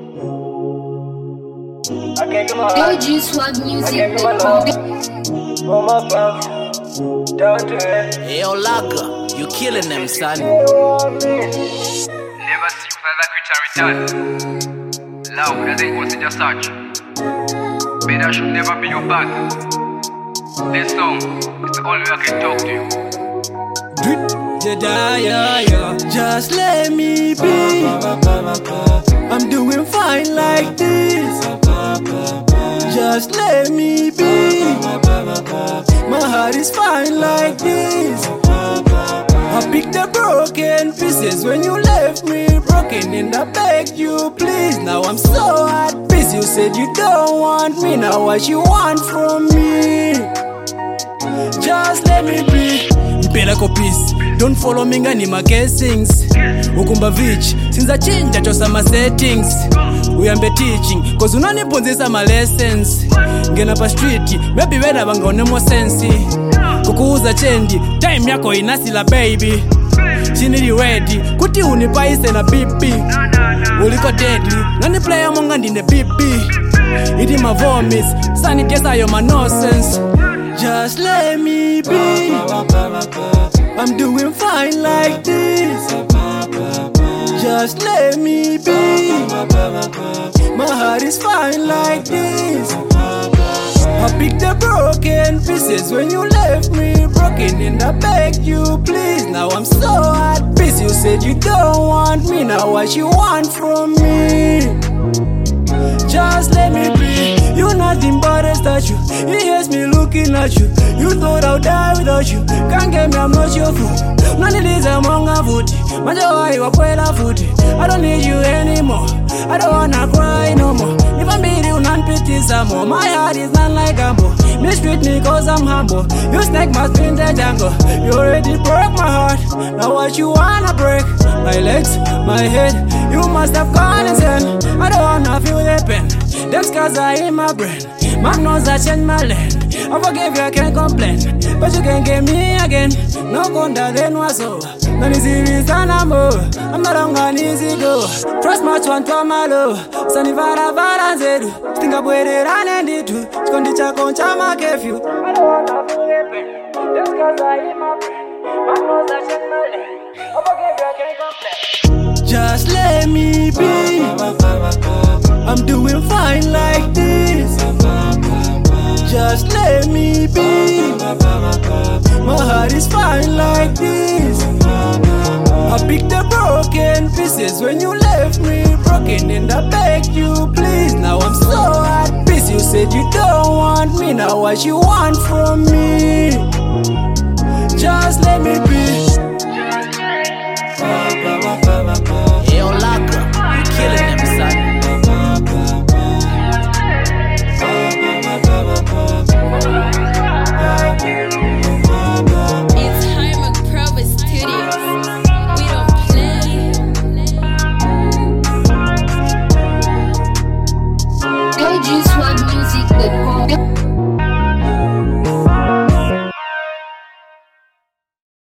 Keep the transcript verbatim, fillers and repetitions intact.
I can't get my heart. A G Swag I Music. can't get my love. On my back. Down to it. Hey, yo, Laga, you killing them, son. You want me. Never see another creature return. Love doesn't consider such. Better should never be your back. This song is the only way I can talk to you. Jedediah, just let me be. I'm doing fine like this. Just let me be. My heart is fine like this. I picked the broken pieces when you left me broken, and I begged you please. Now I'm so at peace. You said you don't want me. Now what you want from me? Just let me be. Mpela ko peace. Don't follow me ngani my guessings. Ukumba vich since I change I just my settings. We am be teaching cause unaniponzesa my lessons. Ngena pa street maybe wena bangaone more sense. Kukuuza change time yako inasila baby. Chini ready kuti unipaise na B P. Uliko deadly nani player monga ndine B P. Iti my vomits sanitize yo my nonsense. Just let me be. I'm doing fine like this. Just let me be. My heart is fine like this. I picked the broken pieces when you left me broken, and I begged you please. Now I'm so at peace. You said you don't want me. Now what you want from me? Just let me be. You're nothing but a statue. He hears me looking at you. You thought I'd die without you. Can't get me, I'm not your food. None of these among a footy. Majawa, you are quite a footy. I don't need you anymore. I don't wanna cry no more. If I'm beating you, non pity some more. My heart is not like a bow. Mistreat me cause I'm humble. You snake must be in the jungle. You already broke my heart. Now what you wanna break? My legs, my head. You must have gone insane. I don't wanna feel the pain. Them scars are in my brain. Man knows I changed my lane. I forgive you, I can't complain. But you can't get me again. No wonder then was over. No serious and I'm over. I'm not on an easy go. Trust much one to my love. Sunny vara vara zedu. Think I put it on and it too. Skondicha concha ma kefu. I don't wanna feel the pain. Them scars are in my brain. Man knows I changed my lane. I forgive you, I can't complain. Just let me be. I'm doing fine like this. Just let me be. My heart is fine like this. I picked the broken pieces when you left me broken, and I begged you please. Now I'm so at peace. You said you don't want me. Now what you want from me?